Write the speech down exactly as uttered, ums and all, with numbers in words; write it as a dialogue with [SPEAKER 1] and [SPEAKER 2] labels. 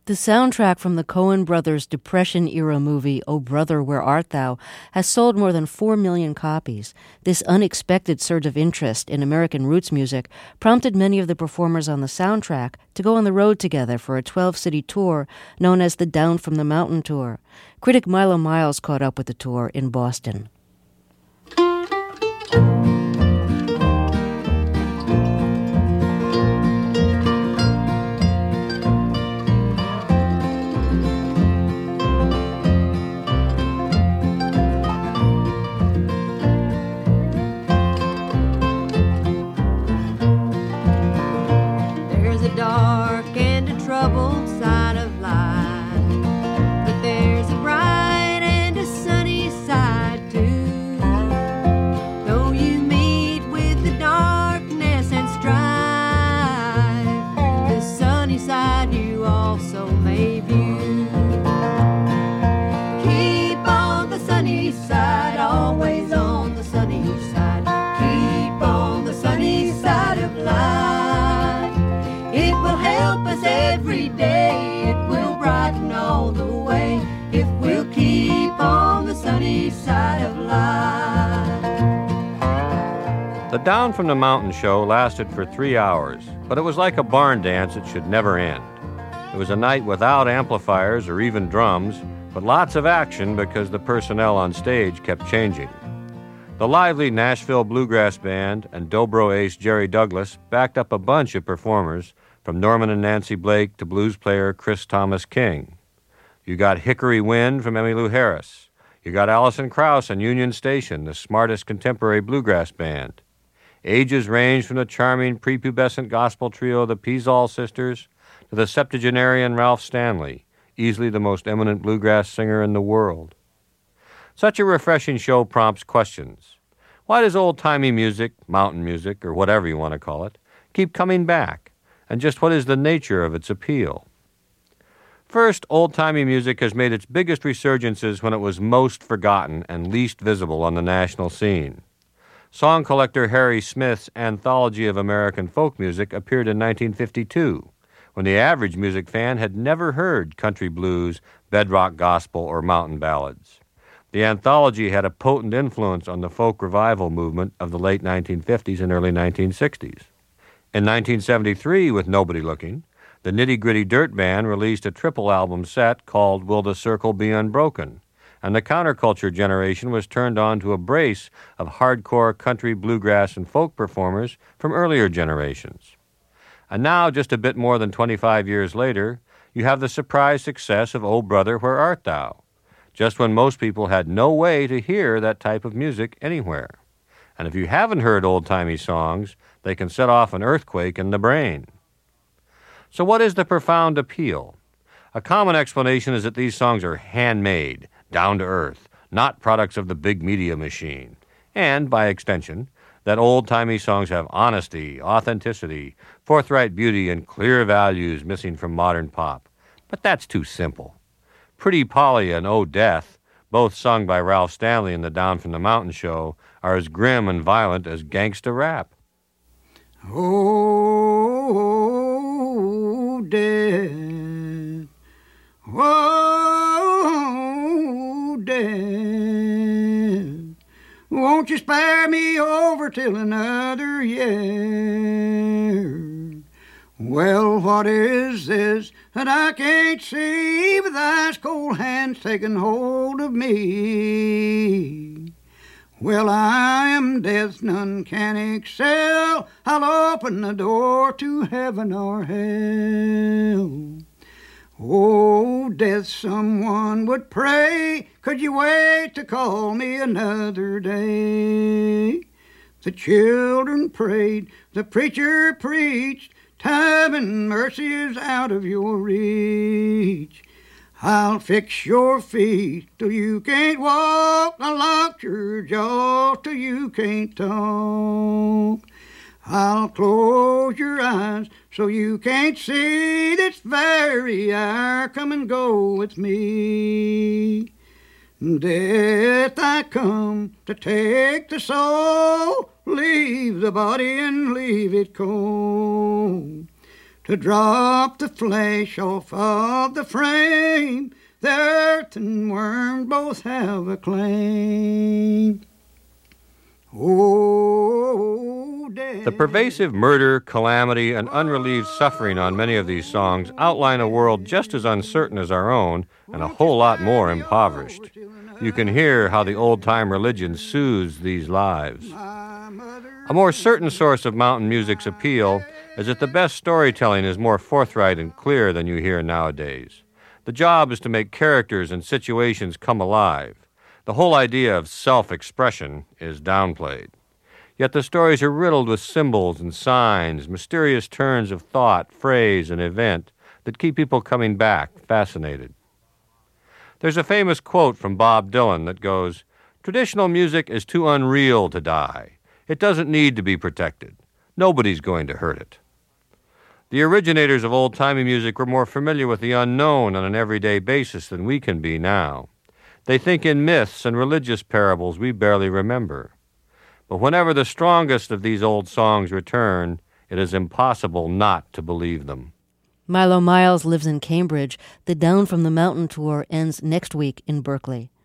[SPEAKER 1] The soundtrack from the Coen brothers' Depression-era movie, Oh Brother, Where Art Thou?, has sold more than four million copies. This unexpected surge of interest in American roots music prompted many of the performers on the soundtrack to go on the road together for a twelve-city tour known as the Down from the Mountain Tour. Critic Milo Miles caught up with the tour in Boston.
[SPEAKER 2] Dark and a troubled side of life, but there's a bright and a sunny side too. Though you meet with the darkness and strife, the sunny side you also may view. Keep on the sunny side, always on the sunny side. Keep on the sunny side of life. It will help us every day. It will brighten all the way if we'll keep on the sunny side of life.
[SPEAKER 3] The Down from the Mountain show lasted for three hours, but it was like a barn dance that should never end. It was a night without amplifiers or even drums, but lots of action because the personnel on stage kept changing. The lively Nashville Bluegrass Band and Dobro ace Jerry Douglas backed up a bunch of performers, from Norman and Nancy Blake to blues player Chris Thomas King. You got Hickory Wind from Emmylou Harris. You got Alison Krauss and Union Station, the smartest contemporary bluegrass band. Ages range from the charming prepubescent gospel trio the Peasall Sisters to the septuagenarian Ralph Stanley, easily the most eminent bluegrass singer in the world. Such a refreshing show prompts questions. Why does old-timey music, mountain music, or whatever you want to call it, keep coming back? And just what is the nature of its appeal? First, old-timey music has made its biggest resurgences when it was most forgotten and least visible on the national scene. Song collector Harry Smith's Anthology of American Folk Music appeared in nineteen fifty-two, when the average music fan had never heard country blues, bedrock gospel, or mountain ballads. The anthology had a potent influence on the folk revival movement of the late nineteen fifties and early nineteen sixties. In nineteen seventy-three, with Nobody Looking, the Nitty Gritty Dirt Band released a triple album set called Will the Circle Be Unbroken, and the counterculture generation was turned on to a brace of hardcore country, bluegrass, and folk performers from earlier generations. And now, just a bit more than twenty-five years later, you have the surprise success of Oh Brother, Where Art Thou?, just when most people had no way to hear that type of music anywhere. And if you haven't heard old-timey songs, they can set off an earthquake in the brain. So what is the profound appeal? A common explanation is that these songs are handmade, down to earth, not products of the big media machine. And, by extension, that old-timey songs have honesty, authenticity, forthright beauty, and clear values missing from modern pop. But that's too simple. Pretty Polly and Oh Death, both sung by Ralph Stanley in the Down from the Mountain show, are as grim and violent as gangsta rap.
[SPEAKER 4] Oh, death, oh, death, won't you spare me over till another year? Well, what is this that I can't see with ice cold hands taking hold of me? Well, I am death, none can excel. I'll open the door to heaven or hell. Oh, death, someone would pray. Could you wait to call me another day? The children prayed, the preacher preached. Time and mercy is out of your reach. I'll fix your feet till you can't walk. I'll lock your jaw till you can't talk. I'll close your eyes so you can't see this very hour. Come and go with me. Death, I come to take the soul. Leave the body and leave it cold. to drop the flesh off of the frame. The earth and worm both have a claim. Oh, death.
[SPEAKER 3] The pervasive murder, calamity, and unrelieved suffering on many of these songs outline a world just as uncertain as our own and a whole lot more impoverished. You can hear how the old-time religion soothes these lives. A more certain source of mountain music's appeal is that the best storytelling is more forthright and clear than you hear nowadays. The job is to make characters and situations come alive. The whole idea of self-expression is downplayed. Yet the stories are riddled with symbols and signs, mysterious turns of thought, phrase, and event that keep people coming back, fascinated. There's a famous quote from Bob Dylan that goes, "Traditional music is too unreal to die. It doesn't need to be protected. Nobody's going to hurt it." The originators of old-timey music were more familiar with the unknown on an everyday basis than we can be now. They think in myths and religious parables we barely remember. But whenever the strongest of these old songs return, it is impossible not to believe them.
[SPEAKER 1] Milo Miles lives in Cambridge. The Down from the Mountain tour ends next week in Berkeley.